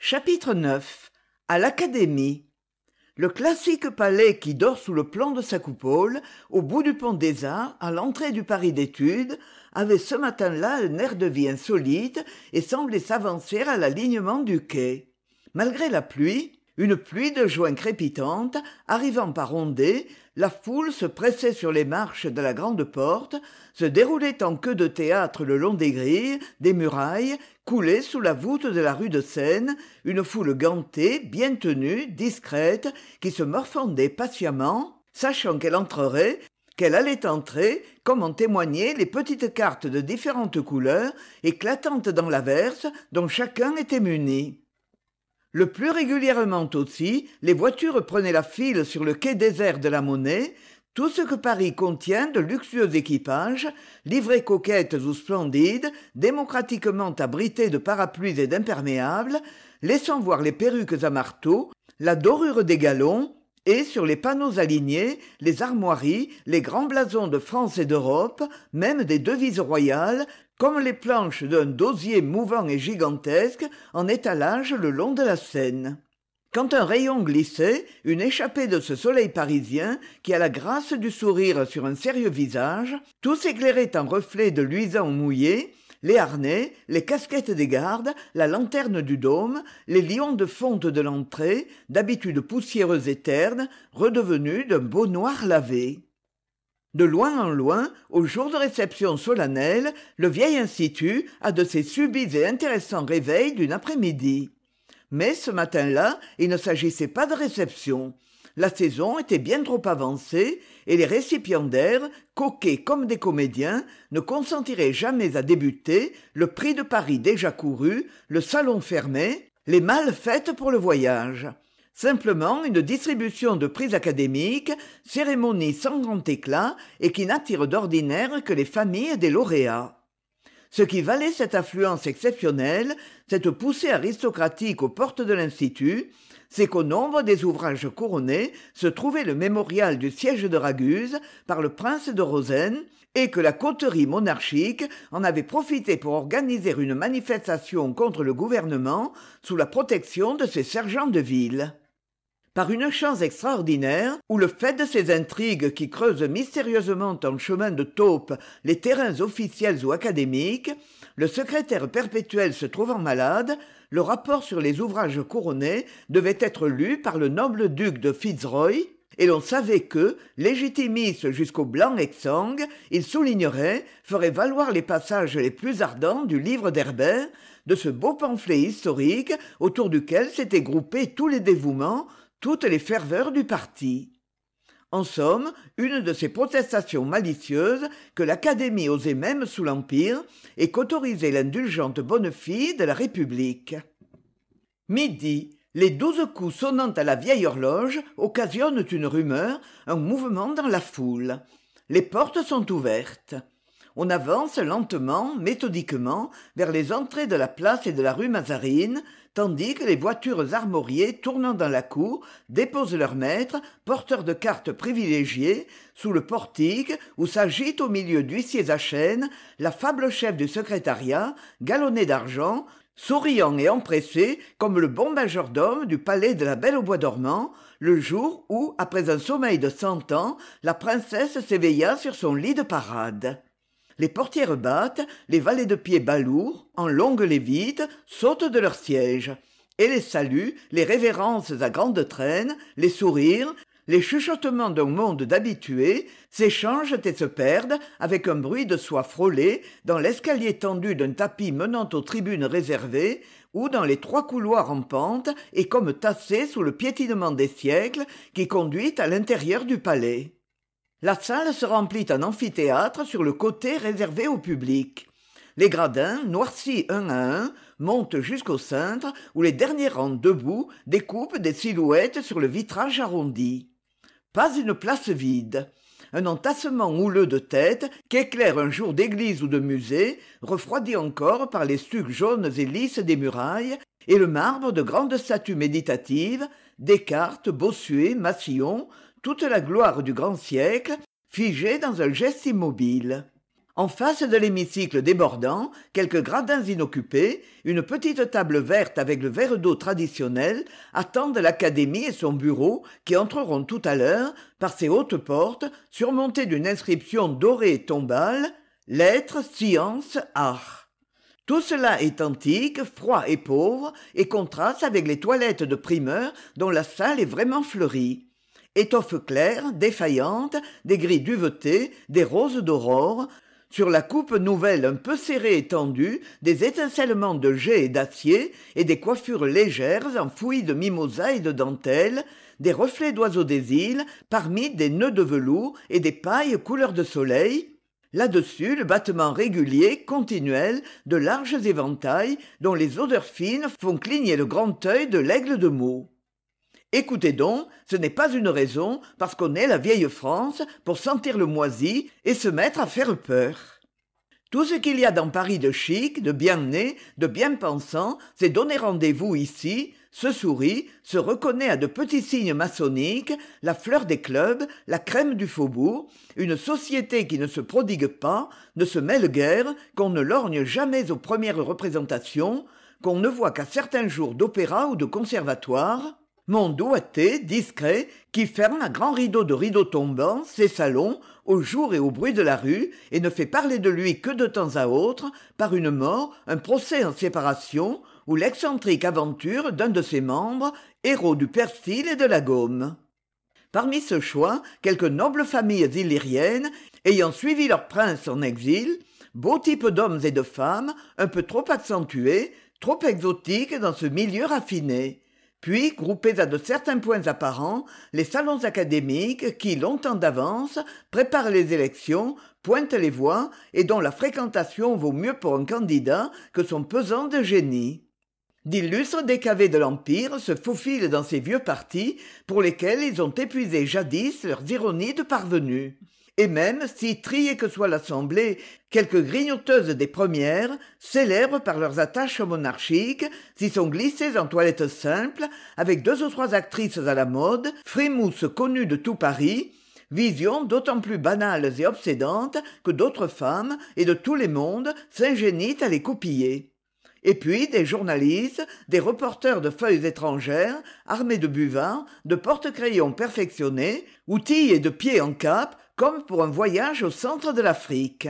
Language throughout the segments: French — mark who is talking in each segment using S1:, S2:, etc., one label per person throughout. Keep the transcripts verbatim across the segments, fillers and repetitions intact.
S1: Chapitre neuf. À l'Académie. Le classique palais qui dort sous le plan de sa coupole, au bout du pont des Arts, à l'entrée du Paris d'études, avait ce matin-là un air de vie insolite et semblait s'avancer à l'alignement du quai. Malgré la pluie, une pluie de juin crépitante, arrivant par ondées, la foule se pressait sur les marches de la grande porte, se déroulait en queue de théâtre le long des grilles, des murailles, coulait sous la voûte de la rue de Seine, une foule gantée, bien tenue, discrète, qui se morfondait patiemment, sachant qu'elle entrerait, qu'elle allait entrer, comme en témoignaient les petites cartes de différentes couleurs, éclatantes dans l'averse, dont chacun était muni. Le plus régulièrement aussi, les voitures prenaient la file sur le quai désert de la Monnaie, tout ce que Paris contient de luxueux équipages, livrées coquettes ou splendides, démocratiquement abrités de parapluies et d'imperméables, laissant voir les perruques à marteau, la dorure des galons, et sur les panneaux alignés, les armoiries, les grands blasons de France et d'Europe, même des devises royales, comme les planches d'un dosier mouvant et gigantesque en étalage le long de la Seine. Quand un rayon glissait, une échappée de ce soleil parisien qui a la grâce du sourire sur un sérieux visage, tout s'éclairait en reflets de luisants mouillés, les harnais, les casquettes des gardes, la lanterne du dôme, les lions de fonte de l'entrée, d'habitude poussiéreuse et terne, redevenus d'un beau noir lavé. De loin en loin, aux jours de réception solennelle, le vieil institut a de ces subites et intéressants réveils d'une après-midi. Mais ce matin-là, il ne s'agissait pas de réception. La saison était bien trop avancée et les récipiendaires, coquets comme des comédiens, ne consentiraient jamais à débuter, le prix de Paris déjà couru, le salon fermé, les malles faites pour le voyage. Simplement une distribution de prix académiques, cérémonie sans grand éclat et qui n'attire d'ordinaire que les familles des lauréats. Ce qui valait cette affluence exceptionnelle, cette poussée aristocratique aux portes de l'Institut, c'est qu'au nombre des ouvrages couronnés se trouvait le mémorial du siège de Raguse par le prince de Rosen et que la coterie monarchique en avait profité pour organiser une manifestation contre le gouvernement sous la protection de ses sergents de ville. Par une chance extraordinaire, ou le fait de ces intrigues qui creusent mystérieusement en chemin de taupe les terrains officiels ou académiques, le secrétaire perpétuel se trouvant malade, le rapport sur les ouvrages couronnés devait être lu par le noble duc de Fitzroy, et l'on savait que, légitimiste jusqu'au blanc exsangue, il soulignerait, ferait valoir les passages les plus ardents du livre d'Herbert, de ce beau pamphlet historique autour duquel s'étaient groupés tous les dévouements, toutes les ferveurs du parti. En somme, une de ces protestations malicieuses que l'Académie osait même sous l'Empire et qu'autorisait l'indulgente bonne fille de la République. Midi, les douze coups sonnant à la vieille horloge occasionnent une rumeur, un mouvement dans la foule. Les portes sont ouvertes. On avance lentement, méthodiquement, vers les entrées de la place et de la rue Mazarine, tandis que les voitures armoriées tournant dans la cour déposent leurs maîtres, porteurs de cartes privilégiées, sous le portique où s'agite au milieu d'huissiers à chaîne l'affable chef du secrétariat, galonné d'argent, souriant et empressé comme le bon majordome du palais de la Belle au bois dormant, le jour où, après un sommeil de cent ans, la princesse s'éveilla sur son lit de parade. Les portières battent, les valets de pied balourds, en longues lévites, sautent de leurs sièges. Et les saluts, les révérences à grande traîne, les sourires, les chuchotements d'un monde d'habitués s'échangent et se perdent avec un bruit de soie frôlée dans l'escalier tendu d'un tapis menant aux tribunes réservées ou dans les trois couloirs en pente et comme tassés sous le piétinement des siècles qui conduit à l'intérieur du palais. La salle se remplit en amphithéâtre sur le côté réservé au public. Les gradins, noircis un à un, montent jusqu'au cintre où les derniers rangs debout découpent des silhouettes sur le vitrage arrondi. Pas une place vide. Un entassement houleux de têtes qu'éclaire un jour d'église ou de musée, refroidi encore par les stucs jaunes et lisses des murailles, et le marbre de grandes statues méditatives, Descartes, Bossuet, Massillon, toute la gloire du grand siècle, figée dans un geste immobile. En face de l'hémicycle débordant, quelques gradins inoccupés, une petite table verte avec le verre d'eau traditionnel attendent l'académie et son bureau qui entreront tout à l'heure par ces hautes portes surmontées d'une inscription dorée et tombale « Lettres, sciences, art ». Tout cela est antique, froid et pauvre, et contraste avec les toilettes de primeurs dont la salle est vraiment fleurie. Étoffes claires, défaillantes, des gris duvetés, des roses d'aurore, sur la coupe nouvelle un peu serrée et tendue, des étincellements de jet et d'acier et des coiffures légères en fouillis de mimosa et de dentelle, des reflets d'oiseaux des îles parmi des nœuds de velours et des pailles couleur de soleil. Là-dessus, le battement régulier, continuel, de larges éventails dont les odeurs fines font cligner le grand œil de l'aigle de Meaux. Écoutez donc, ce n'est pas une raison, parce qu'on est la vieille France, pour sentir le moisi et se mettre à faire peur. Tout ce qu'il y a dans Paris de chic, de bien né, de bien pensant, c'est donner rendez-vous ici, se sourit, se reconnaît à de petits signes maçonniques, la fleur des clubs, la crème du faubourg, une société qui ne se prodigue pas, ne se mêle guère, qu'on ne lorgne jamais aux premières représentations, qu'on ne voit qu'à certains jours d'opéra ou de conservatoire. Monde ouaté, discret, qui ferme à grands rideaux de rideaux tombants ses salons au jour et au bruit de la rue et ne fait parler de lui que de temps à autre par une mort, un procès en séparation ou l'excentrique aventure d'un de ses membres, héros du persil et de la gomme. Parmi ce choix, quelques nobles familles illyriennes ayant suivi leur prince en exil, beaux types d'hommes et de femmes, un peu trop accentués, trop exotiques dans ce milieu raffiné. Puis, groupés à de certains points apparents, les salons académiques qui, longtemps d'avance, préparent les élections, pointent les voix et dont la fréquentation vaut mieux pour un candidat que son pesant de génie. D'illustres décavés de l'Empire se faufilent dans ces vieux partis pour lesquels ils ont épuisé jadis leurs ironies de parvenus. Et même, si triée que soit l'Assemblée, quelques grignoteuses des premières, célèbres par leurs attaches monarchiques, s'y sont glissées en toilette simple, avec deux ou trois actrices à la mode, frémousses connues de tout Paris, visions d'autant plus banales et obsédantes que d'autres femmes, et de tous les mondes, s'ingénient à les copier. Et puis des journalistes, des reporters de feuilles étrangères, armés de buvards, de porte-crayons perfectionnés, outils et de pieds en cap, comme pour un voyage au centre de l'Afrique.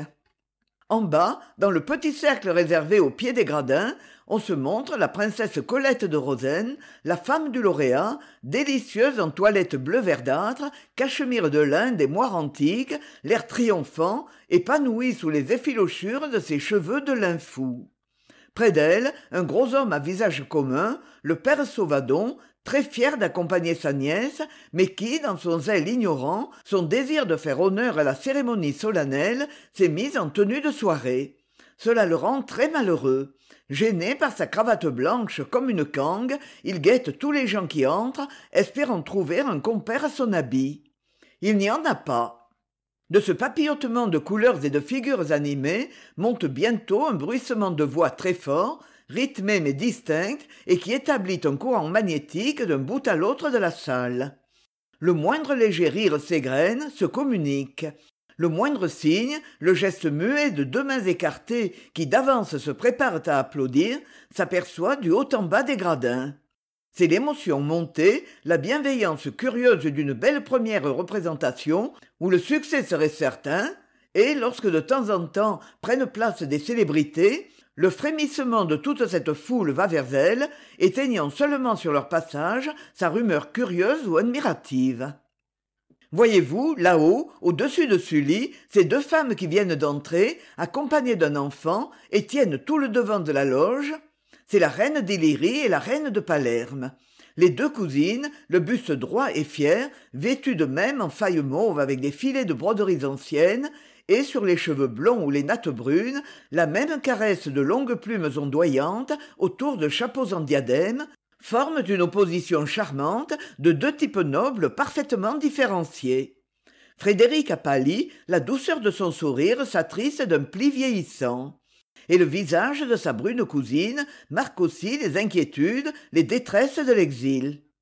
S1: En bas, dans le petit cercle réservé au pied des gradins, on se montre la princesse Colette de Rosen, la femme du lauréat, délicieuse en toilette bleu verdâtre, cachemire de lin des moires antiques, l'air triomphant, épanouie sous les effilochures de ses cheveux de lin fou. Près d'elle, un gros homme à visage commun, le père Sauvadon, très fier d'accompagner sa nièce, mais qui, dans son zèle ignorant, son désir de faire honneur à la cérémonie solennelle, s'est mis en tenue de soirée. Cela le rend très malheureux. Gêné par sa cravate blanche comme une cangue, il guette tous les gens qui entrent, espérant trouver un compère à son habit. Il n'y en a pas. De ce papillotement de couleurs et de figures animées monte bientôt un bruissement de voix très fort, rythmé mais distinct, et qui établit un courant magnétique d'un bout à l'autre de la salle. Le moindre léger rire s'égrène, se communique. Le moindre signe, le geste muet de deux mains écartées qui d'avance se préparent à applaudir, s'aperçoit du haut en bas des gradins. C'est l'émotion montée, la bienveillance curieuse d'une belle première représentation où le succès serait certain, et lorsque de temps en temps prennent place des célébrités, le frémissement de toute cette foule va vers elles, éteignant seulement sur leur passage sa rumeur curieuse ou admirative. Voyez-vous, là-haut, au-dessus de Sully, ces deux femmes qui viennent d'entrer, accompagnées d'un enfant, et tiennent tout le devant de la loge. C'est la reine d'Illyrie et la reine de Palerme. Les deux cousines, le buste droit et fier, vêtues de même en faille mauve avec des filets de broderies anciennes, et sur les cheveux blonds ou les nattes brunes, la même caresse de longues plumes ondoyantes autour de chapeaux en diadème, forment une opposition charmante de deux types nobles parfaitement différenciés. Frédéric a pâli, la douceur de son sourire s'attriste d'un pli vieillissant. Et le visage de sa brune cousine marque aussi les inquiétudes, les détresses de l'exil.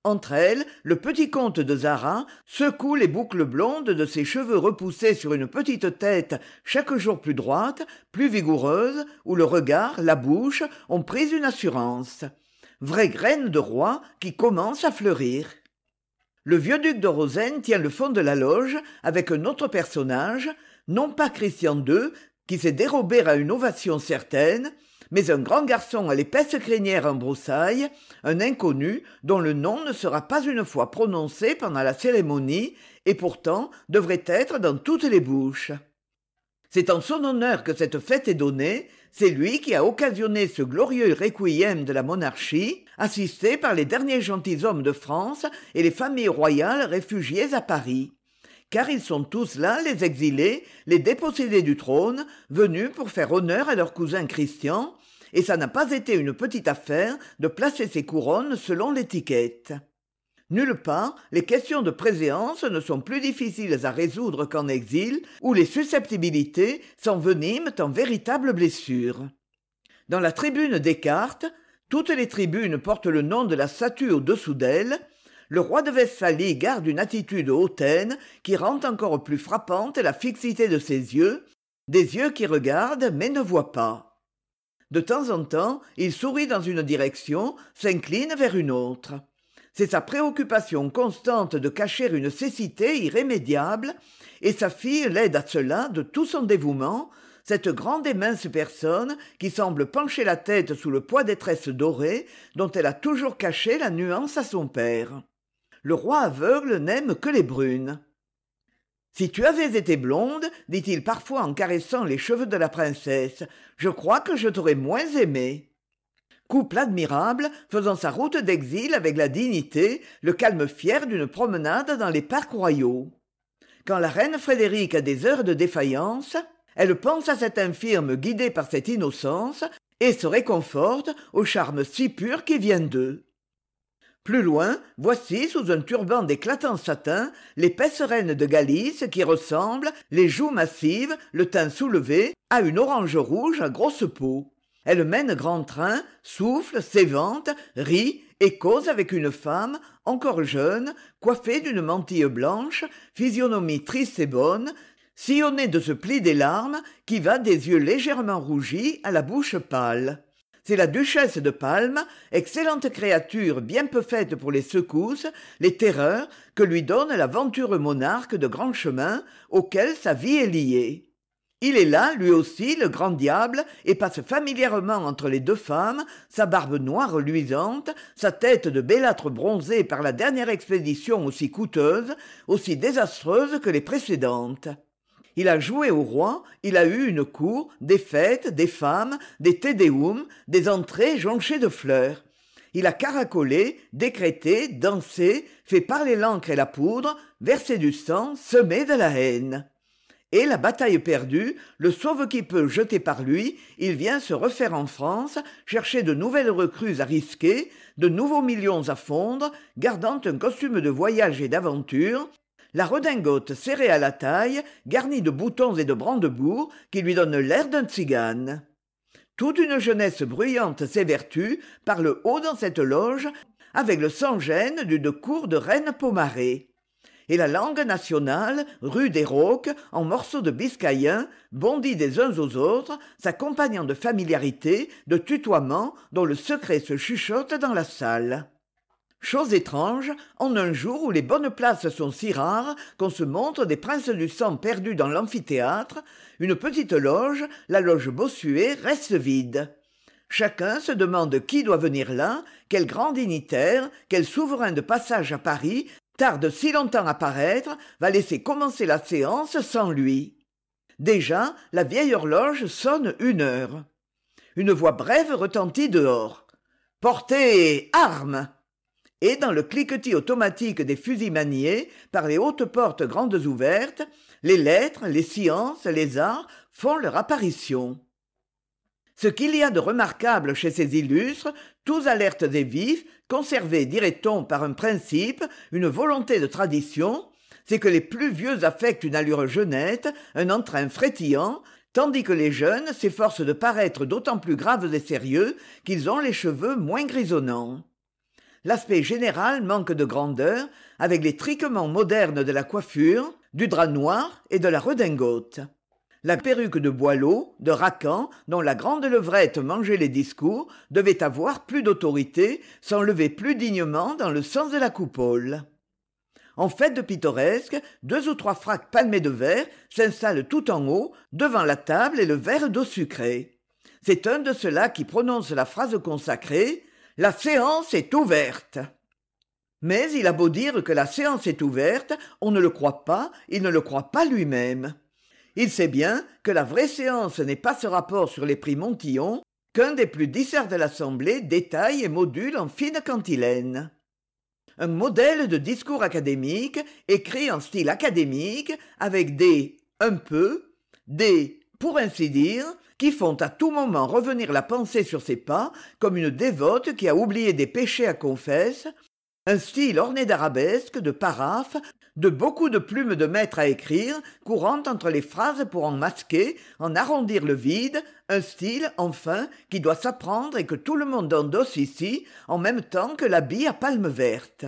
S1: Entre elles, le petit comte de Zara secoue les boucles blondes de ses cheveux repoussés sur une petite tête chaque jour plus droite, plus vigoureuse, où le regard, la bouche ont pris une assurance. Vraie graine de roi qui commence à fleurir. Le vieux duc de Rosen tient le fond de la loge avec un autre personnage, non pas Christian deux, qui s'est dérobé à une ovation certaine, mais un grand garçon à l'épaisse crinière en broussailles, un inconnu dont le nom ne sera pas une fois prononcé pendant la cérémonie et pourtant devrait être dans toutes les bouches. C'est en son honneur que cette fête est donnée, c'est lui qui a occasionné ce glorieux requiem de la monarchie, assisté par les derniers gentilshommes de France et les familles royales réfugiées à Paris. Car ils sont tous là, les exilés, les dépossédés du trône, venus pour faire honneur à leur cousin Christian, et ça n'a pas été une petite affaire de placer ces couronnes selon l'étiquette. Nulle part, les questions de préséance ne sont plus difficiles à résoudre qu'en exil, où les susceptibilités s'enveniment en véritables blessures. Dans la tribune Descartes, toutes les tribunes portent le nom de la statue au-dessous d'elle. Le roi de Westphalie garde une attitude hautaine qui rend encore plus frappante la fixité de ses yeux, des yeux qui regardent mais ne voient pas. De temps en temps, il sourit dans une direction, s'incline vers une autre. C'est sa préoccupation constante de cacher une cécité irrémédiable, et sa fille l'aide à cela de tout son dévouement, cette grande et mince personne qui semble pencher la tête sous le poids des tresses dorées dont elle a toujours caché la nuance à son père. Le roi aveugle n'aime que les brunes. « Si tu avais été blonde, dit-il parfois en caressant les cheveux de la princesse, je crois que je t'aurais moins aimée. » Couple admirable, faisant sa route d'exil avec la dignité, le calme fier d'une promenade dans les parcs royaux. Quand la reine Frédérique a des heures de défaillance, elle pense à cette infirme guidée par cette innocence et se réconforte au charme si pur qui vient d'eux. Plus loin, voici sous un turban d'éclatant satin l'épaisse reine de Galice qui ressemble, les joues massives, le teint soulevé, à une orange rouge à grosse peau. Elle mène grand train, souffle, s'évente, rit et cause avec une femme, encore jeune, coiffée d'une mantille blanche, physionomie triste et bonne, sillonnée de ce pli des larmes qui va des yeux légèrement rougis à la bouche pâle. C'est la duchesse de Parme, excellente créature bien peu faite pour les secousses, les terreurs que lui donne l'aventureux monarque de grand chemin auquel sa vie est liée. Il est là, lui aussi, le grand diable, et passe familièrement entre les deux femmes, sa barbe noire luisante, sa tête de bellâtre bronzée par la dernière expédition aussi coûteuse, aussi désastreuse que les précédentes. Il a joué au roi, il a eu une cour, des fêtes, des femmes, des te deum, des entrées jonchées de fleurs. Il a caracolé, décrété, dansé, fait parler l'encre et la poudre, versé du sang, semé de la haine. Et la bataille perdue, le sauve-qui-peut jeté par lui, il vient se refaire en France, chercher de nouvelles recrues à risquer, de nouveaux millions à fondre, gardant un costume de voyage et d'aventure, la redingote serrée à la taille, garnie de boutons et de brandebourgs, qui lui donne l'air d'un tzigane. Toute une jeunesse bruyante s'évertue, parle haut dans cette loge, avec le sans-gêne d'une cour de reine Pomaré. Et la langue nationale, rude et rauque, en morceaux de biscayen, bondit des uns aux autres, s'accompagnant de familiarité, de tutoiement, dont le secret se chuchote dans la salle. Chose étrange, en un jour où les bonnes places sont si rares qu'on se montre des princes du sang perdus dans l'amphithéâtre, une petite loge, la loge Bossuet, reste vide. Chacun se demande qui doit venir là, quel grand dignitaire, quel souverain de passage à Paris tarde si longtemps à paraître, va laisser commencer la séance sans lui. Déjà, la vieille horloge sonne une heure. Une voix brève retentit dehors. « Portez armes !» Et dans le cliquetis automatique des fusils maniés, par les hautes portes grandes ouvertes, les lettres, les sciences, les arts font leur apparition. Ce qu'il y a de remarquable chez ces illustres, tous alertes et vifs, conservés, dirait-on, par un principe, une volonté de tradition, c'est que les plus vieux affectent une allure jeunette, un entrain frétillant, tandis que les jeunes s'efforcent de paraître d'autant plus graves et sérieux qu'ils ont les cheveux moins grisonnants. L'aspect général manque de grandeur, avec les triquements modernes de la coiffure, du drap noir et de la redingote. La perruque de Boileau, de Racan, dont la grande levrette mangeait les discours, devait avoir plus d'autorité, s'enlever plus dignement dans le sens de la coupole. En fait de pittoresque, deux ou trois fracs palmés de verre s'installent tout en haut, devant la table et le verre d'eau sucrée. C'est un de ceux-là qui prononce la phrase consacrée « La séance est ouverte ». Mais il a beau dire que la séance est ouverte, on ne le croit pas, il ne le croit pas lui-même. Il sait bien que la vraie séance n'est pas ce rapport sur les prix Montillon qu'un des plus disserts de l'Assemblée détaille et module en fine cantilène. Un modèle de discours académique écrit en style académique avec des « un peu », des « pour ainsi dire », qui font à tout moment revenir la pensée sur ses pas comme une dévote qui a oublié des péchés à confesse, un style orné d'arabesques, de paraphes, de beaucoup de plumes de maître à écrire, courant entre les phrases pour en masquer, en arrondir le vide, un style, enfin, qui doit s'apprendre et que tout le monde endosse ici, en même temps que l'habit à palme verte.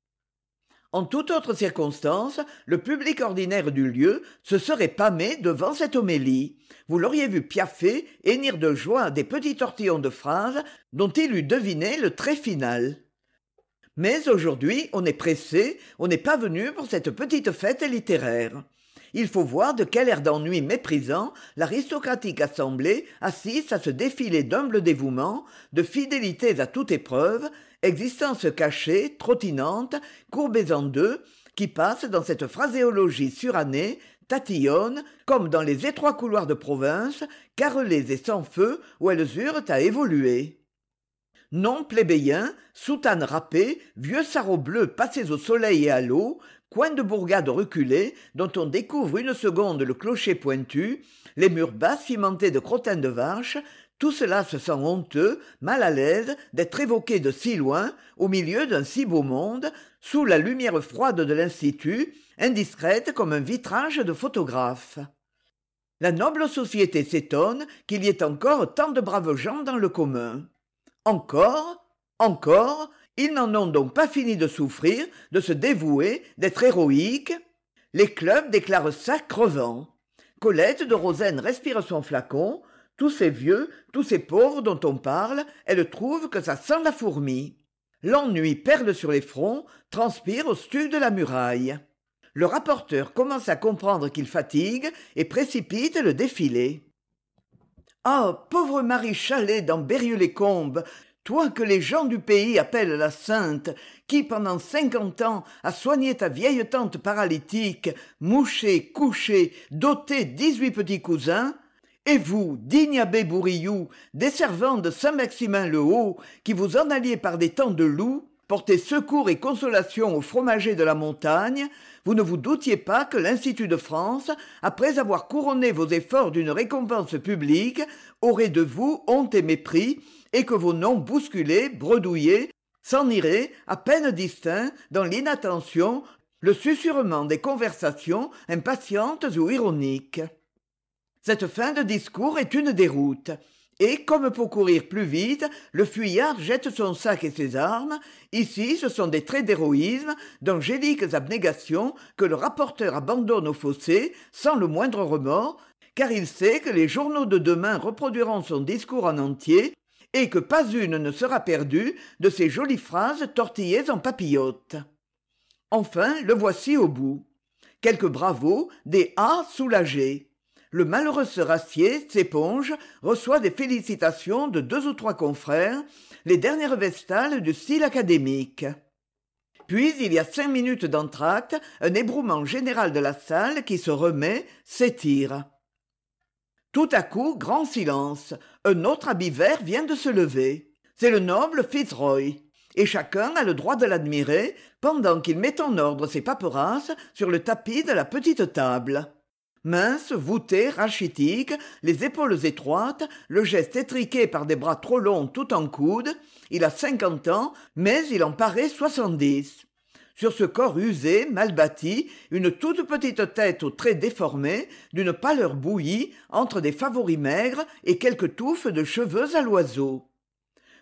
S1: En toute autre circonstance, le public ordinaire du lieu se serait pâmé devant cette homélie. Vous l'auriez vu piaffer, hennir de joie des petits tortillons de phrases dont il eût deviné le trait final. Mais aujourd'hui, on est pressé, on n'est pas venu pour cette petite fête littéraire. Il faut voir de quel air d'ennui méprisant l'aristocratique assemblée assiste à ce défilé d'humble dévouement, de fidélités à toute épreuve, existence cachée, trottinante, courbée en deux, qui passe dans cette phraséologie surannée, tatillonne, comme dans les étroits couloirs de province, carrelés et sans feu, où elles eurent à évoluer. Noms plébéiens, soutanes râpées, vieux sarraux bleus passés au soleil et à l'eau, coins de bourgades reculés dont on découvre une seconde le clocher pointu, les murs bas cimentés de crottins de vache, tout cela se sent honteux, mal à l'aise d'être évoqué de si loin, au milieu d'un si beau monde, sous la lumière froide de l'institut, indiscrète comme un vitrage de photographe. La noble société s'étonne qu'il y ait encore tant de braves gens dans le commun. Encore, encore, ils n'en ont donc pas fini de souffrir, de se dévouer, d'être héroïques. Les clubs déclarent ça crevant. Colette de Rosaine respire son flacon. Tous ces vieux, tous ces pauvres dont on parle, elle trouve que ça sent la fourmi. L'ennui perle sur les fronts, transpire au stuc de la muraille. Le rapporteur commence à comprendre qu'il fatigue et précipite le défilé. Ah, pauvre Marie Chalet dans Berrieux-les-Combes, toi que les gens du pays appellent la sainte, qui pendant cinquante ans a soigné ta vieille tante paralytique, mouché, couché, doté dix-huit petits cousins, et vous, digne abbé Bourillou, desservant de Saint-Maximin-le-Haut, qui vous en alliez par des temps de loup, porter secours et consolation aux fromagers de la montagne, vous ne vous doutiez pas que l'Institut de France, après avoir couronné vos efforts d'une récompense publique, aurait de vous honte et mépris, et que vos noms bousculés, bredouillés, s'en iraient, à peine distincts, dans l'inattention, le susurrement des conversations impatientes ou ironiques. Cette fin de discours est une déroute. Et, comme pour courir plus vite, le fuyard jette son sac et ses armes. Ici, ce sont des traits d'héroïsme, d'angéliques abnégations que le rapporteur abandonne au fossé, sans le moindre remords, car il sait que les journaux de demain reproduiront son discours en entier, et que pas une ne sera perdue de ces jolies phrases tortillées en papillotes. Enfin, le voici au bout. Quelques bravos, des « ah » soulagés. Le malheureux serassier s'éponge, reçoit des félicitations de deux ou trois confrères, les dernières vestales du style académique. Puis il y a cinq minutes d'entr'acte, un ébrouement général de la salle qui se remet, s'étire. Tout à coup, grand silence. Un autre habit vert vient de se lever. C'est le noble Fitzroy. Et chacun a le droit de l'admirer pendant qu'il met en ordre ses paperasses sur le tapis de la petite table. Mince, voûté, rachitique, les épaules étroites, le geste étriqué par des bras trop longs tout en coude, il a cinquante ans, mais il en paraît soixante-dix. Sur ce corps usé, mal bâti, une toute petite tête aux traits déformés, d'une pâleur bouillie, entre des favoris maigres et quelques touffes de cheveux à l'oiseau.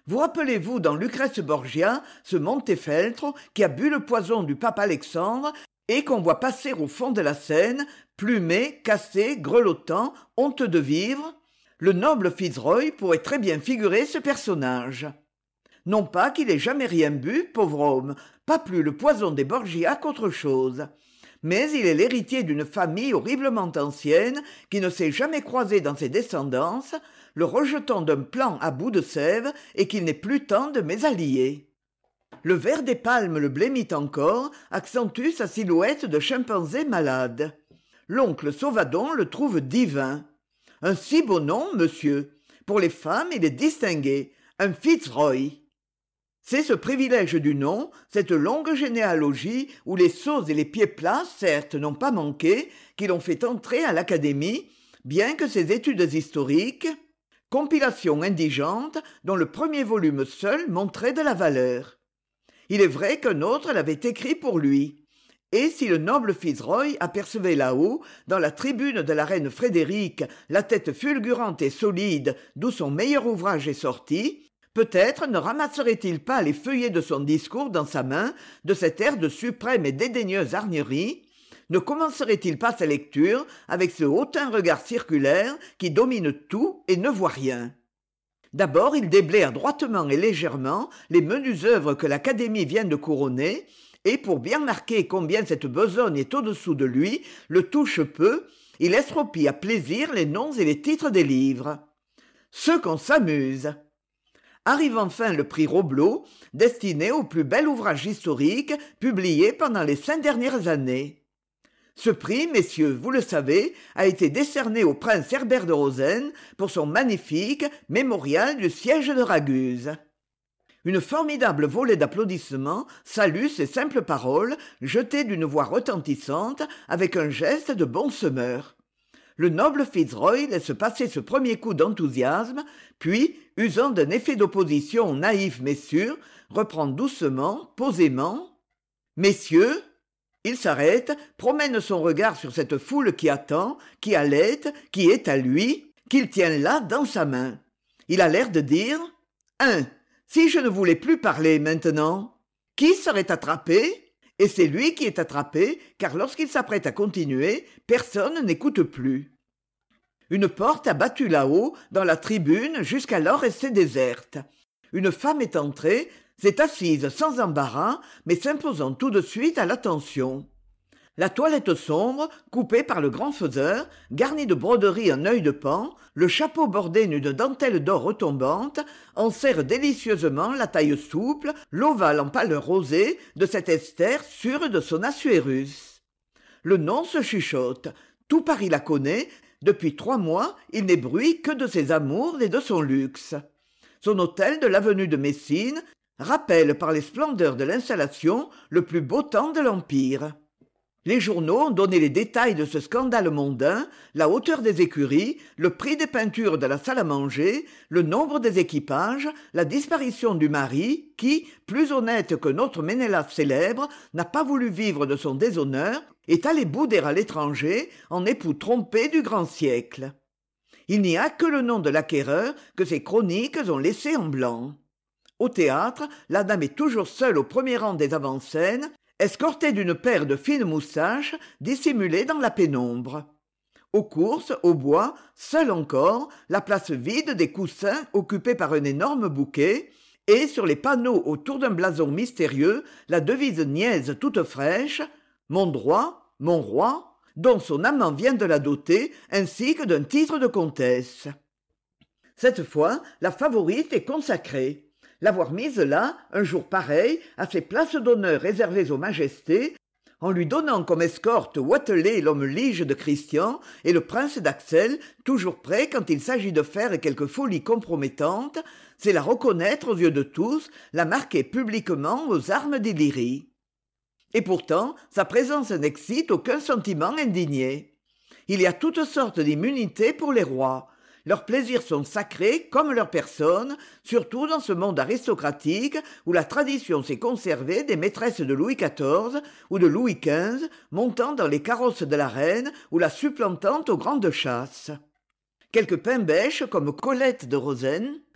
S1: Vous rappelez-vous dans Lucrèce Borgia ce Montefeltro qui a bu le poison du pape Alexandre et qu'on voit passer au fond de la Seine, plumé, cassé, grelottant, honteux de vivre? Le noble Fitzroy pourrait très bien figurer ce personnage. Non pas qu'il ait jamais rien bu, pauvre homme, pas plus le poison des Borgia qu'autre chose. Mais il est l'héritier d'une famille horriblement ancienne qui ne s'est jamais croisée dans ses descendances, le rejeton d'un plan à bout de sève et qu'il n'est plus temps de mésallier. Le vert des palmes le blêmit encore, accentue sa silhouette de chimpanzé malade. L'oncle Sauvadon le trouve divin. Un si beau nom, monsieur. Pour les femmes, il est distingué. Un Fitzroy. C'est ce privilège du nom, cette longue généalogie où les sots et les pieds plats, certes, n'ont pas manqué, qui l'ont fait entrer à l'Académie, bien que ses études historiques, compilation indigente dont le premier volume seul montrait de la valeur. Il est vrai qu'un autre l'avait écrit pour lui. Et si le noble Fitzroy apercevait là-haut, dans la tribune de la reine Frédérique, la tête fulgurante et solide d'où son meilleur ouvrage est sorti, peut-être ne ramasserait-il pas les feuillets de son discours dans sa main, de cet air de suprême et dédaigneuse hargnerie, ne commencerait-il pas sa lecture avec ce hautain regard circulaire qui domine tout et ne voit rien. D'abord il déblaye adroitement et légèrement les menues œuvres que l'Académie vient de couronner, et pour bien marquer combien cette besogne est au-dessous de lui, le touche peu, il estropie à plaisir les noms et les titres des livres. Ce qu'on s'amuse. Arrive enfin le prix Roblot, destiné au plus bel ouvrage historique publié pendant les cinq dernières années. Ce prix, messieurs, vous le savez, a été décerné au prince Herbert de Rosen pour son magnifique Mémorial du siège de Raguse. Une formidable volée d'applaudissements salue ces simples paroles, jetées d'une voix retentissante, avec un geste de bon semeur. Le noble Fitzroy laisse passer ce premier coup d'enthousiasme, puis, usant d'un effet d'opposition naïf mais sûr, reprend doucement, posément. « Messieurs !» Il s'arrête, promène son regard sur cette foule qui attend, qui halète, qui est à lui, qu'il tient là dans sa main. Il a l'air de dire « Un, si je ne voulais plus parler maintenant, qui serait attrapé ?» Et c'est lui qui est attrapé, car lorsqu'il s'apprête à continuer, personne n'écoute plus. Une porte a battu là-haut, dans la tribune, jusqu'alors restée déserte. Une femme est entrée, s'est assise sans embarras, mais s'imposant tout de suite à l'attention. La toilette sombre, coupée par le grand faiseur, garnie de broderies en œil de paon, le chapeau bordé d'une dentelle d'or retombante, enserre délicieusement la taille souple, l'ovale en pâle rosée de cette Esther sûre de son Assuérus. Le nom se chuchote, tout Paris la connaît, depuis trois mois il n'est bruit que de ses amours et de son luxe. Son hôtel de l'avenue de Messine rappelle par les splendeurs de l'installation le plus beau temps de l'Empire. Les journaux ont donné les détails de ce scandale mondain, la hauteur des écuries, le prix des peintures de la salle à manger, le nombre des équipages, la disparition du mari qui, plus honnête que notre Ménélas célèbre, n'a pas voulu vivre de son déshonneur, est allé bouder à l'étranger en époux trompé du grand siècle. Il n'y a que le nom de l'acquéreur que ces chroniques ont laissé en blanc. Au théâtre, la dame est toujours seule au premier rang des avant-scènes, escortée d'une paire de fines moustaches dissimulées dans la pénombre. Aux courses, au bois, seule encore, la place vide des coussins occupés par un énorme bouquet, et sur les panneaux autour d'un blason mystérieux, la devise niaise toute fraîche « Mon droit, mon roi », dont son amant vient de la doter, ainsi que d'un titre de comtesse. Cette fois, la favorite est consacrée. L'avoir mise là, un jour pareil, à ces places d'honneur réservées aux majestés, en lui donnant comme escorte Watelet l'homme lige de Christian et le prince d'Axel, toujours prêt quand il s'agit de faire quelque folie compromettante, c'est la reconnaître aux yeux de tous, la marquer publiquement aux armes d'Illyrie. Et pourtant, sa présence n'excite aucun sentiment indigné. Il y a toutes sortes d'immunités pour les rois. Leurs plaisirs sont sacrés comme leur personne, surtout dans ce monde aristocratique où la tradition s'est conservée des maîtresses de Louis quatorze ou de Louis quinze, montant dans les carrosses de la reine ou la supplantant aux grandes chasses. Quelques pain-bêches comme Colette de Rosen,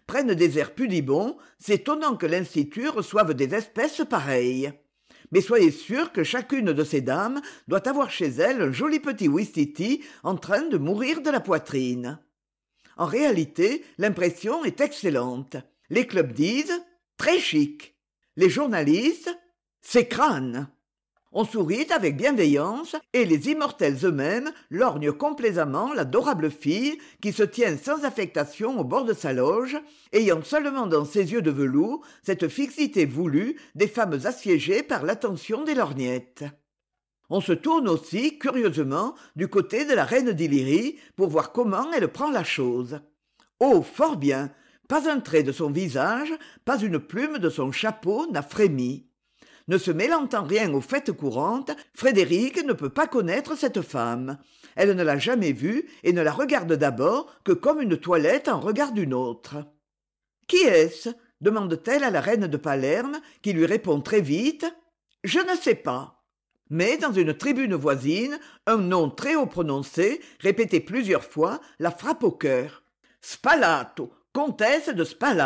S1: prennent des airs pudibonds, s'étonnant que l'institut reçoive des espèces pareilles. Mais soyez sûr que chacune de ces dames doit avoir chez elle un joli petit ouistiti en train de mourir de la poitrine. En réalité, l'impression est excellente. Les clubs disent « très chic ». Les journalistes « c'est crâne ». On sourit avec bienveillance et les immortels eux-mêmes lorgnent complaisamment l'adorable fille qui se tient sans affectation au bord de sa loge, ayant seulement dans ses yeux de velours cette fixité voulue des femmes assiégées par l'attention des lorgnettes. On se tourne aussi, curieusement, du côté de la reine d'Illyrie pour voir comment elle prend la chose. Oh, fort bien! Pas un trait de son visage, pas une plume de son chapeau n'a frémi. Ne se mêlant en rien aux fêtes courantes, Frédéric ne peut pas connaître cette femme. Elle ne l'a jamais vue et ne la regarde d'abord que comme une toilette en regarde une autre. « Qui est-ce » demande-t-elle à la reine de Palerme, qui lui répond très vite « Je ne sais pas ». Mais dans une tribune voisine, un nom très haut prononcé, répété plusieurs fois, la frappe au cœur. « Spalato, comtesse de Spalato ».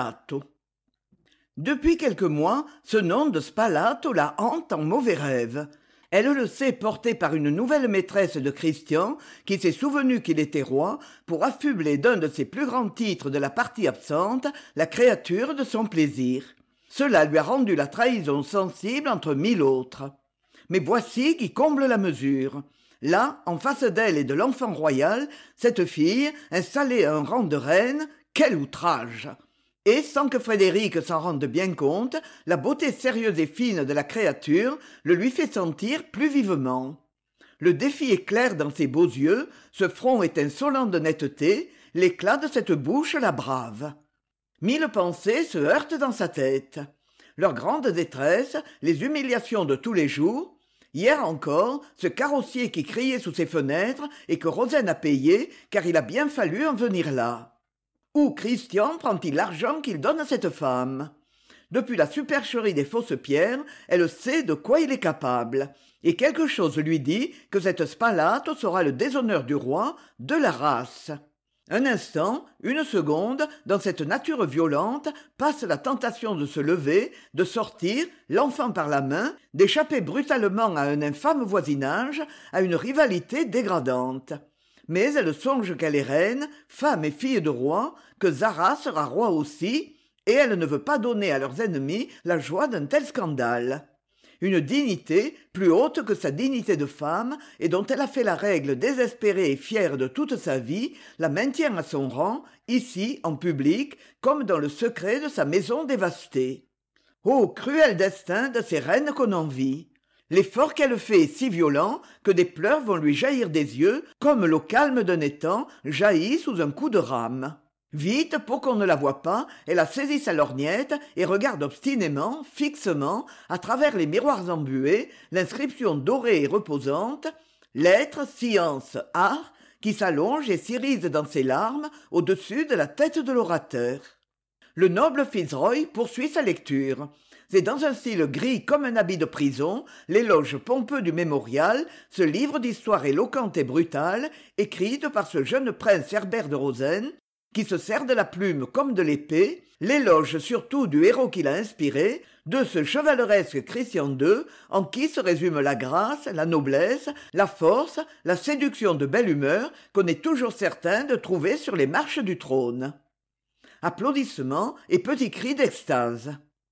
S1: Depuis quelques mois, ce nom de Spalato la hante en mauvais rêve. Elle le sait porté par une nouvelle maîtresse de Christian qui s'est souvenu qu'il était roi pour affubler d'un de ses plus grands titres de la partie absente la créature de son plaisir. Cela lui a rendu la trahison sensible entre mille autres. Mais voici qui comble la mesure. Là, en face d'elle et de l'enfant royal, cette fille, installée à un rang de reine, quel outrage! Et, sans que Frédéric s'en rende bien compte, la beauté sérieuse et fine de la créature le lui fait sentir plus vivement. Le défi est clair dans ses beaux yeux, ce front est insolent de netteté, l'éclat de cette bouche la brave. Mille pensées se heurtent dans sa tête. Leur grande détresse, les humiliations de tous les jours. Hier encore, ce carrossier qui criait sous ses fenêtres et que Rozaine a payé, car il a bien fallu en venir là. Où Christian prend-il l'argent qu'il donne à cette femme ? Depuis la supercherie des fausses pierres, elle sait de quoi il est capable. Et quelque chose lui dit que cette Spalato sera le déshonneur du roi, de la race. Un instant, une seconde, dans cette nature violente, passe la tentation de se lever, de sortir, l'enfant par la main, d'échapper brutalement à un infâme voisinage, à une rivalité dégradante. Mais elle songe qu'elle est reine, femme et fille de roi, que Zara sera roi aussi, et elle ne veut pas donner à leurs ennemis la joie d'un tel scandale. Une dignité plus haute que sa dignité de femme, et dont elle a fait la règle désespérée et fière de toute sa vie, la maintient à son rang, ici, en public, comme dans le secret de sa maison dévastée. Ô cruel destin de ces reines qu'on envie! L'effort qu'elle fait est si violent que des pleurs vont lui jaillir des yeux, comme l'eau calme d'un étang jaillit sous un coup de rame. Vite, pour qu'on ne la voie pas, elle a saisi sa lorgnette et regarde obstinément, fixement, à travers les miroirs embués, l'inscription dorée et reposante « Lettres, science, art » qui s'allonge et s'irise dans ses larmes au-dessus de la tête de l'orateur. Le noble Fitzroy poursuit sa lecture. C'est dans un style gris comme un habit de prison, l'éloge pompeux du mémorial, ce livre d'histoire éloquente et brutale, écrite par ce jeune prince Herbert de Rozaine, qui se sert de la plume comme de l'épée, l'éloge surtout du héros qui l'a inspiré, de ce chevaleresque Christian deux, en qui se résume la grâce, la noblesse, la force, la séduction de belle humeur qu'on est toujours certain de trouver sur les marches du trône. Applaudissements et petits cris d'extase.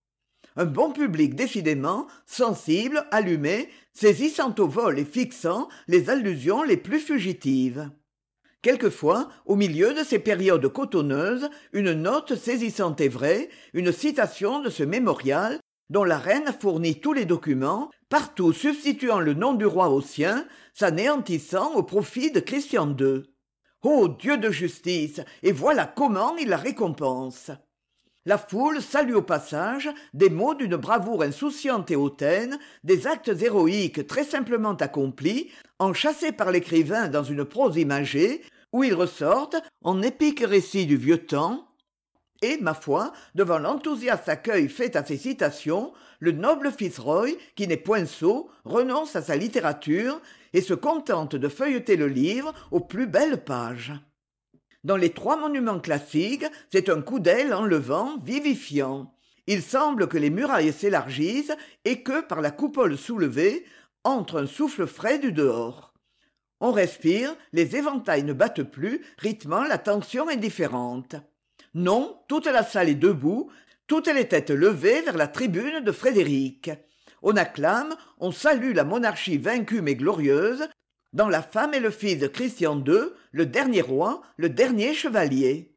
S1: Un bon public décidément, sensible, allumé, saisissant au vol et fixant les allusions les plus fugitives. Quelquefois, au milieu de ces périodes cotonneuses, une note saisissante et vraie, une citation de ce mémorial, dont la reine fournit tous les documents, partout substituant le nom du roi au sien, s'anéantissant au profit de Christian deux. Ô Dieu de justice, et voilà comment il la récompense. La foule salue au passage des mots d'une bravoure insouciante et hautaine, des actes héroïques très simplement accomplis, enchâssés par l'écrivain dans une prose imagée, où ils ressortent en épique récit du vieux temps. Et, ma foi, devant l'enthousiaste accueil fait à ces citations, le noble Fitzroy, qui n'est point sot, renonce à sa littérature et se contente de feuilleter le livre aux plus belles pages. Dans les trois monuments classiques, c'est un coup d'aile enlevant, vivifiant. Il semble que les murailles s'élargissent et que, par la coupole soulevée, entre un souffle frais du dehors. On respire, les éventails ne battent plus, rythmant la tension indifférente. Non, toute la salle est debout, toutes les têtes levées vers la tribune de Frédéric. On acclame, on salue la monarchie vaincue mais glorieuse, dans la femme et le fils de Christian deux, le dernier roi, le dernier chevalier.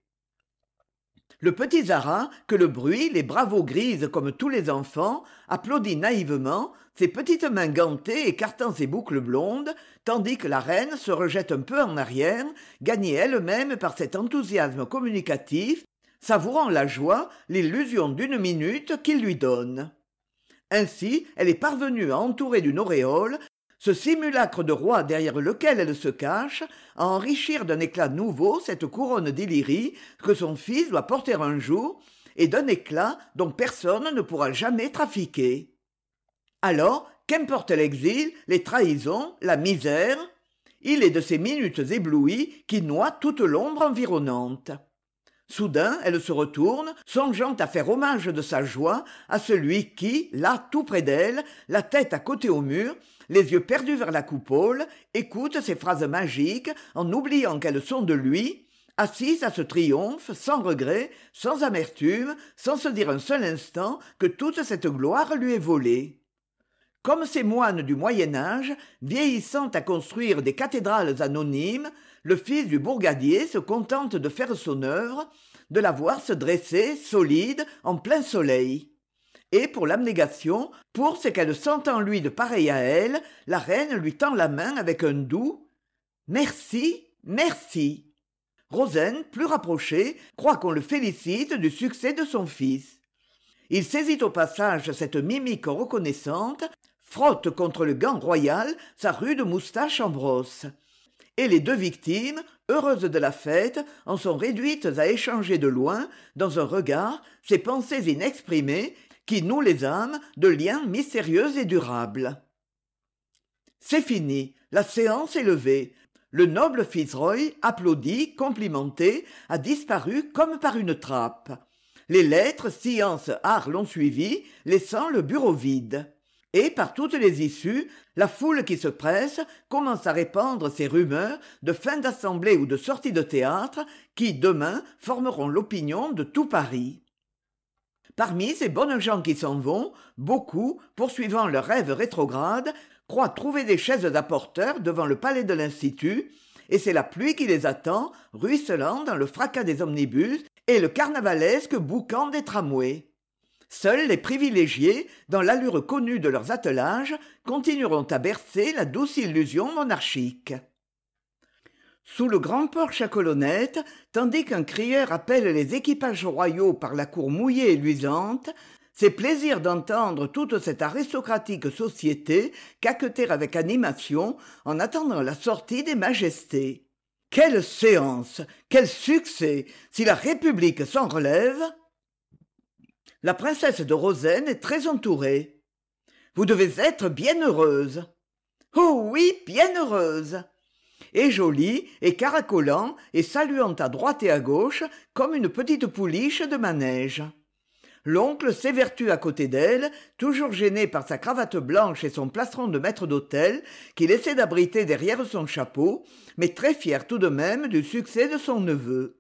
S1: Le petit Zara, que le bruit, les bravos grisent comme tous les enfants, applaudit naïvement, ses petites mains gantées écartant ses boucles blondes, tandis que la reine se rejette un peu en arrière, gagnée elle-même par cet enthousiasme communicatif, savourant la joie, l'illusion d'une minute qu'il lui donne. Ainsi, elle est parvenue à entourer d'une auréole ce simulacre de roi derrière lequel elle se cache, à enrichir d'un éclat nouveau cette couronne d'Illyrie que son fils doit porter un jour, et d'un éclat dont personne ne pourra jamais trafiquer. Alors, qu'importe l'exil, les trahisons, la misère, il est de ces minutes éblouies qui noient toute l'ombre environnante. Soudain, elle se retourne, songeant à faire hommage de sa joie à celui qui, là, tout près d'elle, la tête à côté au mur, les yeux perdus vers la coupole, écoute ces phrases magiques en oubliant qu'elles sont de lui, assise à ce triomphe, sans regret, sans amertume, sans se dire un seul instant que toute cette gloire lui est volée. Comme ces moines du Moyen Âge, vieillissant à construire des cathédrales anonymes, le fils du bourgadier se contente de faire son œuvre, de la voir se dresser, solide, en plein soleil. Et pour l'abnégation, pour ce qu'elle sent en lui de pareil à elle, la reine lui tend la main avec un doux « Merci, merci ». Rozaine, plus rapprochée, croit qu'on le félicite du succès de son fils. Il saisit au passage cette mimique reconnaissante, frotte contre le gant royal sa rude moustache en brosse. Et les deux victimes, heureuses de la fête, en sont réduites à échanger de loin, dans un regard, ces pensées inexprimées qui nouent les âmes de liens mystérieux et durables. C'est fini, la séance est levée. Le noble Fitzroy, applaudi, complimenté, a disparu comme par une trappe. Les lettres, science, art l'ont suivi, laissant le bureau vide. Et par toutes les issues, la foule qui se presse commence à répandre ces rumeurs de fin d'assemblée ou de sortie de théâtre qui, demain, formeront l'opinion de tout Paris. Parmi ces bonnes gens qui s'en vont, beaucoup, poursuivant leurs rêves rétrogrades, croient trouver des chaises d'apporteurs devant le palais de l'Institut, et c'est la pluie qui les attend, ruisselant dans le fracas des omnibus et le carnavalesque boucan des tramways. Seuls les privilégiés, dans l'allure connue de leurs attelages, continueront à bercer la douce illusion monarchique. Sous le grand porche à colonnettes, tandis qu'un crieur appelle les équipages royaux par la cour mouillée et luisante, c'est plaisir d'entendre toute cette aristocratique société caqueter avec animation en attendant la sortie des majestés. Quelle séance! Quel succès! Si la République s'en relève... La princesse de Rozaine est très entourée. Vous devez être bien heureuse. Oh oui, bien heureuse. Et jolie, et caracolant, et saluant à droite et à gauche, comme une petite pouliche de manège. L'oncle s'évertue à côté d'elle, toujours gêné par sa cravate blanche et son plastron de maître d'hôtel, qu'il essaie d'abriter derrière son chapeau, mais très fier tout de même du succès de son neveu.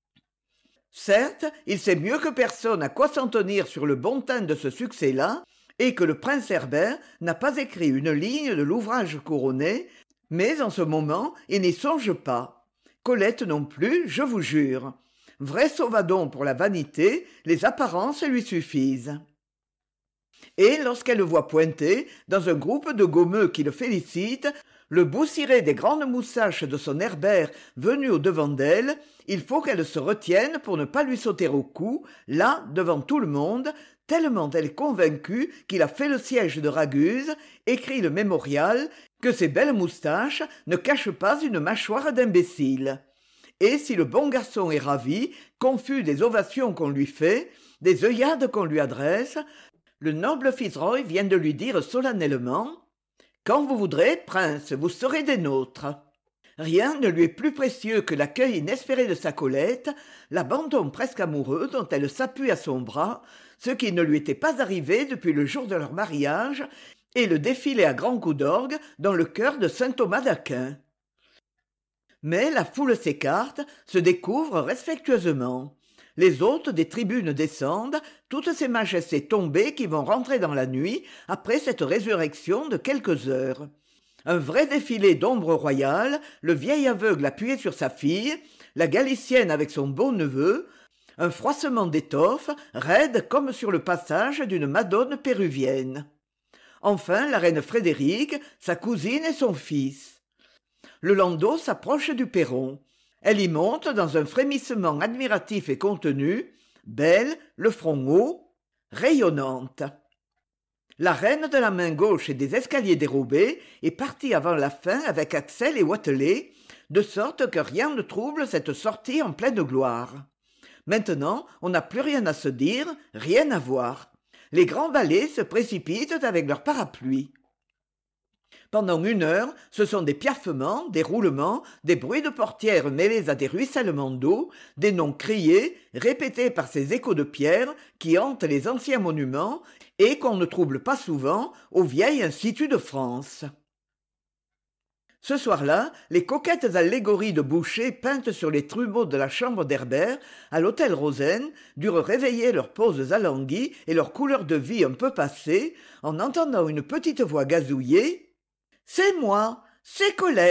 S1: Certes, il sait mieux que personne à quoi s'en tenir sur le bon teint de ce succès-là, et que le prince Herbert n'a pas écrit une ligne de l'ouvrage couronné, mais en ce moment, il n'y songe pas. Colette non plus, je vous jure. Vrai sauvadon pour la vanité, les apparences lui suffisent. Et lorsqu'elle le voit pointer, dans un groupe de gommeux qui le félicitent, le bout ciré des grandes moustaches de son Herbert venu au-devant d'elle, il faut qu'elle se retienne pour ne pas lui sauter au cou, là, devant tout le monde, tellement elle est convaincue qu'il a fait le siège de Raguse, écrit le mémorial, que ses belles moustaches ne cachent pas une mâchoire d'imbécile. Et si le bon garçon est ravi, confus des ovations qu'on lui fait, des œillades qu'on lui adresse, le noble Fitzroy vient de lui dire solennellement « Quand vous voudrez, prince, vous serez des nôtres ». Rien ne lui est plus précieux que l'accueil inespéré de sa Colette, l'abandon presque amoureux dont elle s'appuie à son bras, ce qui ne lui était pas arrivé depuis le jour de leur mariage, et le défilé à grands coups d'orgue dans le chœur de saint Thomas d'Aquin. Mais la foule s'écarte, se découvre respectueusement. Les hôtes des tribunes descendent, toutes ces majestés tombées qui vont rentrer dans la nuit après cette résurrection de quelques heures. Un vrai défilé d'ombre royale, le vieil aveugle appuyé sur sa fille, la Galicienne avec son beau-neveu, un froissement d'étoffe, raide comme sur le passage d'une madone péruvienne. Enfin la reine Frédérique, sa cousine et son fils. Le landau s'approche du perron. Elle y monte dans un frémissement admiratif et contenu, belle, le front haut, rayonnante. La reine de la main gauche et des escaliers dérobés est partie avant la fin avec Axel et Watelet, de sorte que rien ne trouble cette sortie en pleine gloire. Maintenant, on n'a plus rien à se dire, rien à voir. Les grands valets se précipitent avec leurs parapluies. Pendant une heure, ce sont des piaffements, des roulements, des bruits de portières mêlés à des ruissellements d'eau, des noms criés, répétés par ces échos de pierre qui hantent les anciens monuments et qu'on ne trouble pas souvent au vieil Institut de France. Ce soir-là, les coquettes allégories de Boucher peintes sur les trumeaux de la chambre d'Herbert, à l'hôtel Rosen, durent réveiller leurs poses alanguies et leur couleur de vie un peu passée, en entendant une petite voix gazouiller « C'est moi, c'est Colette !»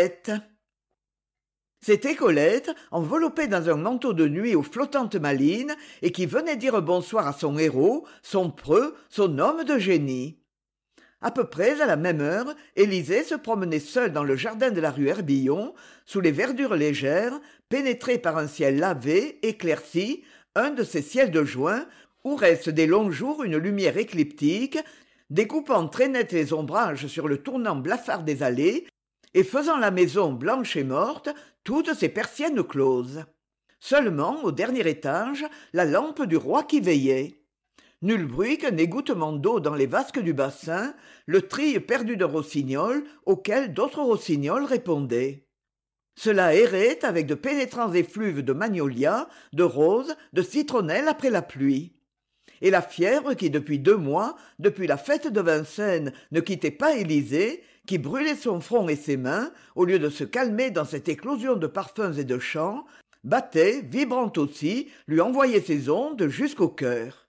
S1: C'était Colette, enveloppée dans un manteau de nuit aux flottantes malines, et qui venait dire bonsoir à son héros, son preux, son homme de génie. À peu près à la même heure, Élisée se promenait seule dans le jardin de la rue Herbillon, sous les verdures légères, pénétrée par un ciel lavé, éclairci, un de ces ciels de juin, où reste des longs jours une lumière écliptique, découpant très net les ombrages sur le tournant blafard des allées, et faisant la maison blanche et morte, toutes ses persiennes closes. Seulement, au dernier étage, la lampe du roi qui veillait. Nul bruit qu'un égouttement d'eau dans les vasques du bassin, le trille perdu de rossignols, auquel d'autres rossignols répondaient. Cela errait avec de pénétrants effluves de magnolias, de roses, de citronnelles après la pluie. Et la fièvre qui depuis deux mois, depuis la fête de Vincennes, ne quittait pas Élysée, qui brûlait son front et ses mains, au lieu de se calmer dans cette éclosion de parfums et de chants, battait, vibrant aussi, lui envoyait ses ondes jusqu'au cœur.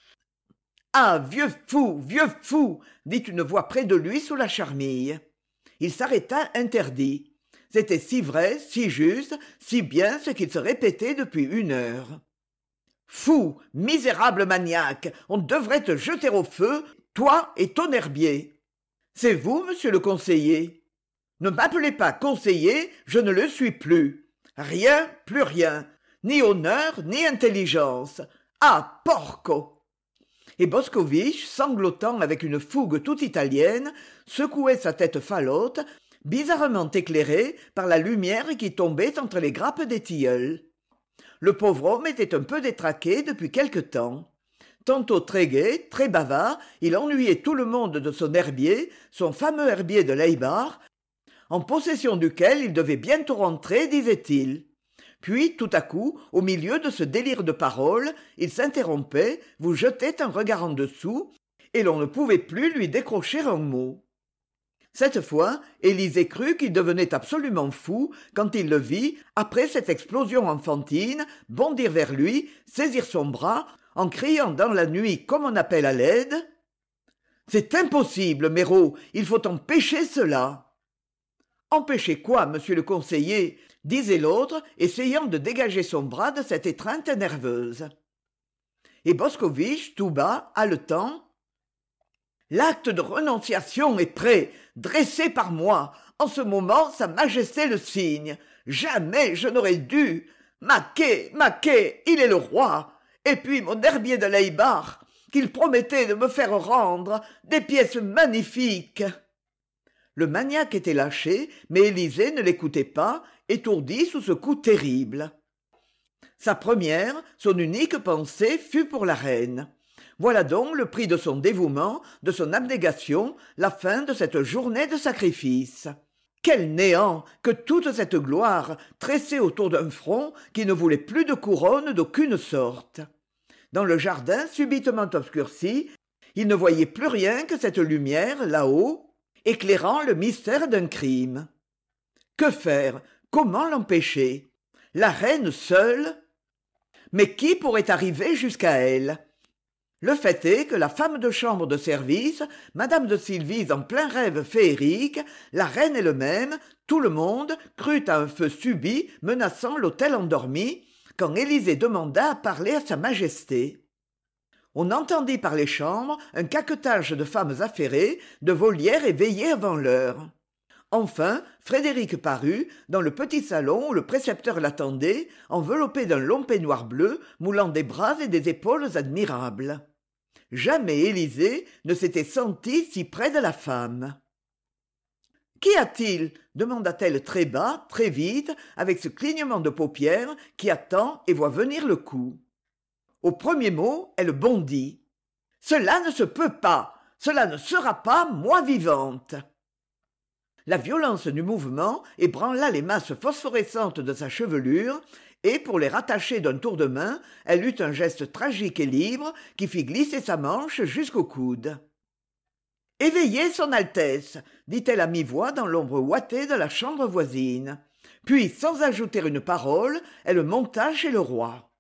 S1: « Ah, vieux fou, vieux fou !» dit une voix près de lui sous la charmille. Il s'arrêta interdit. C'était si vrai, si juste, si bien ce qu'il se répétait depuis une heure. « Fou, misérable maniaque, on devrait te jeter au feu, toi et ton herbier. C'est vous, monsieur le conseiller. Ne m'appelez pas conseiller, je ne le suis plus. Rien, plus rien, ni honneur, ni intelligence. Ah, porco !» Et Boscovich, sanglotant avec une fougue toute italienne, secouait sa tête falote, bizarrement éclairée par la lumière qui tombait entre les grappes des tilleuls. Le pauvre homme était un peu détraqué depuis quelque temps. Tantôt très gai, très bavard, il ennuyait tout le monde de son herbier, son fameux herbier de Leibach, en possession duquel il devait bientôt rentrer, disait-il. Puis, tout à coup, au milieu de ce délire de paroles, il s'interrompait, vous jetait un regard en dessous, et l'on ne pouvait plus lui décrocher un mot. Cette fois, Élisée crut qu'il devenait absolument fou quand il le vit, après cette explosion enfantine, bondir vers lui, saisir son bras, en criant dans la nuit comme on appelle à l'aide. « C'est impossible, Méraud, il faut empêcher cela !»« Empêcher quoi, monsieur le conseiller ?» disait l'autre, essayant de dégager son bras de cette étreinte nerveuse. Et Boscovich, tout bas, haletant, « L'acte de renonciation est prêt, dressé par moi. En ce moment, Sa Majesté le signe. Jamais je n'aurais dû. Maquet, Maquet, il est le roi. Et puis mon herbier de Leibach, qu'il promettait de me faire rendre, des pièces magnifiques. » Le maniaque était lâché, mais Élisée ne l'écoutait pas, étourdi sous ce coup terrible. Sa première, son unique pensée fut pour la reine. Voilà donc le prix de son dévouement, de son abnégation, la fin de cette journée de sacrifice. Quel néant que toute cette gloire tressée autour d'un front qui ne voulait plus de couronne d'aucune sorte. Dans le jardin subitement obscurci, il ne voyait plus rien que cette lumière, là-haut, éclairant le mystère d'un crime. Que faire? Comment l'empêcher? La reine seule? Mais qui pourrait arriver jusqu'à elle? Le fait est que la femme de chambre de service, madame de Sylvice en plein rêve féerique, la reine elle-même, tout le monde, crut à un feu subit menaçant l'hôtel endormi, quand Élisée demanda à parler à sa majesté. On entendit par les chambres un caquetage de femmes affairées, de volières éveillées avant l'heure. Enfin, Frédéric parut, dans le petit salon où le précepteur l'attendait, enveloppé d'un long peignoir bleu, moulant des bras et des épaules admirables. Jamais Élisée ne s'était sentie si près de la femme. « Qu'y a-t-il » demanda-t-elle très bas, très vite, avec ce clignement de paupières qui attend et voit venir le coup. Au premier mot, elle bondit. « Cela ne se peut pas, cela ne sera pas moi vivante !» La violence du mouvement ébranla les masses phosphorescentes de sa chevelure, et pour les rattacher d'un tour de main, elle eut un geste tragique et libre qui fit glisser sa manche jusqu'au coude. « Éveillez son Altesse !» dit-elle à mi-voix dans l'ombre ouatée de la chambre voisine. Puis, sans ajouter une parole, elle monta chez le roi.